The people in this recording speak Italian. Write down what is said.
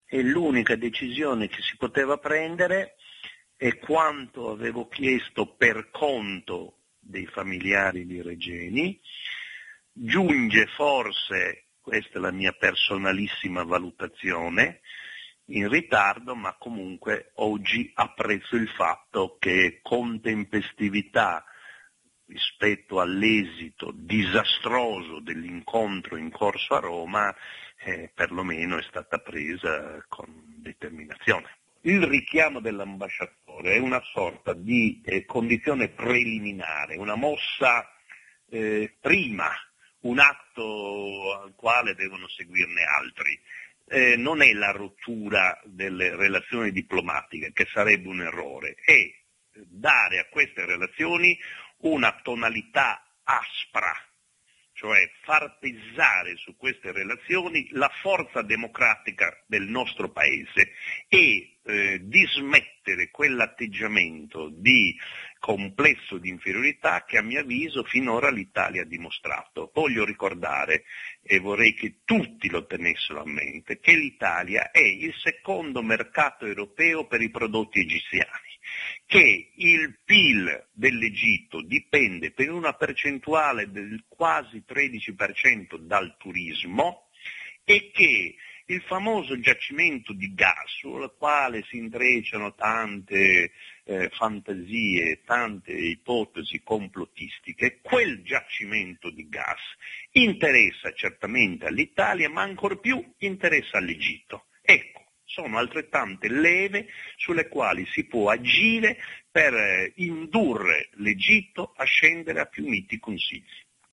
e l'unica decisione che si poteva prendere è quanto avevo chiesto per conto dei familiari di Regeni, giunge forse, questa è la mia personalissima valutazione, in ritardo, ma comunque oggi apprezzo il fatto che con tempestività rispetto all'esito disastroso dell'incontro in corso a Roma, perlomeno è stata presa con determinazione. Il richiamo dell'ambasciatore è una sorta di condizione preliminare, una mossa prima, un atto al quale devono seguirne altri. Non è la rottura delle relazioni diplomatiche, che sarebbe un errore, è dare a queste relazioni una tonalità aspra, cioè far pesare su queste relazioni la forza democratica del nostro Paese e dismettere quell'atteggiamento di complesso di inferiorità che a mio avviso finora l'Italia ha dimostrato. Voglio ricordare, e vorrei che tutti lo tenessero a mente, che l'Italia è il secondo mercato europeo per i prodotti egiziani, che il PIL dell'Egitto dipende per una percentuale del quasi 13% dal turismo e che il famoso giacimento di gas, sul quale si intrecciano tante fantasie, tante ipotesi complottistiche, quel giacimento di gas interessa certamente all'Italia, ma ancor più interessa all'Egitto. Ecco, sono altrettante leve sulle quali si può agire per indurre l'Egitto a scendere a più miti consigli.